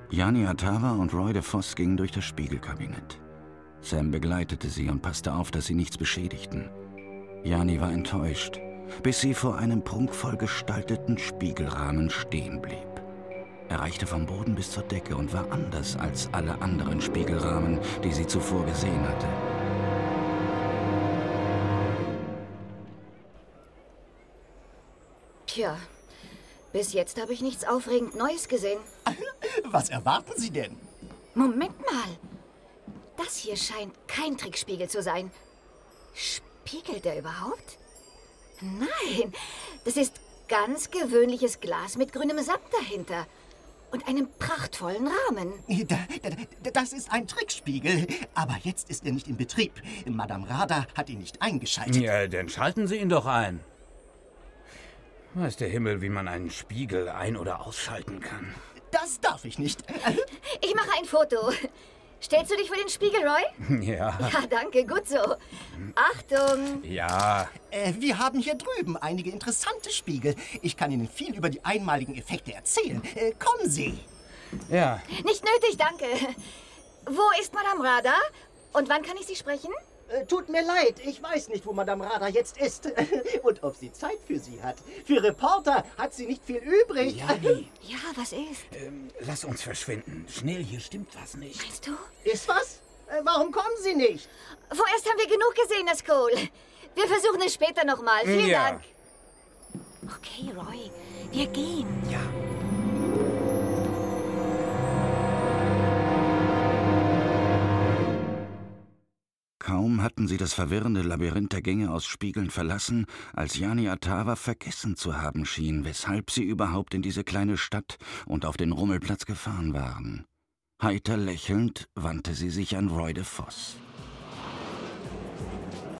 Jani Atawa und Roy de Vos gingen durch das Spiegelkabinett. Sam begleitete sie und passte auf, dass sie nichts beschädigten. Jani war enttäuscht, bis sie vor einem prunkvoll gestalteten Spiegelrahmen stehen blieb. Er reichte vom Boden bis zur Decke und war anders als alle anderen Spiegelrahmen, die sie zuvor gesehen hatte. Tja, bis jetzt habe ich nichts aufregend Neues gesehen. Was erwarten Sie denn? Moment mal. Das hier scheint kein Trickspiegel zu sein. Spiegelt er überhaupt? Nein, das ist ganz gewöhnliches Glas mit grünem Samt dahinter. Und einem prachtvollen Rahmen. Das ist ein Trickspiegel. Aber jetzt ist er nicht in Betrieb. Madame Rada hat ihn nicht eingeschaltet. Ja, dann schalten Sie ihn doch ein. Weiß der Himmel, wie man einen Spiegel ein- oder ausschalten kann. Das darf ich nicht. Ich mache ein Foto. Stellst du dich vor den Spiegel, Roy? Ja. Ja, danke, gut so. Achtung! Ja. Wir haben hier drüben einige interessante Spiegel. Ich kann Ihnen viel über die einmaligen Effekte erzählen. Kommen Sie. Ja. Nicht nötig, danke. Wo ist Madame Rada? Und wann kann ich Sie sprechen? Tut mir leid, ich weiß nicht, wo Madame Rada jetzt ist. Und ob sie Zeit für Sie hat. Für Reporter hat sie nicht viel übrig. Jani, Ja, was ist? lass uns verschwinden. Schnell, hier stimmt was nicht. Meinst du? Ist was? Warum kommen Sie nicht? Vorerst haben wir genug gesehen, Miss Cole. Wir versuchen es später nochmal. Vielen Ja. Dank. Okay, Roy, wir gehen. Ja. Kaum hatten sie das verwirrende Labyrinth der Gänge aus Spiegeln verlassen, als Jani Atawa vergessen zu haben schien, weshalb sie überhaupt in diese kleine Stadt und auf den Rummelplatz gefahren waren. Heiter lächelnd wandte sie sich an Roy de Vos.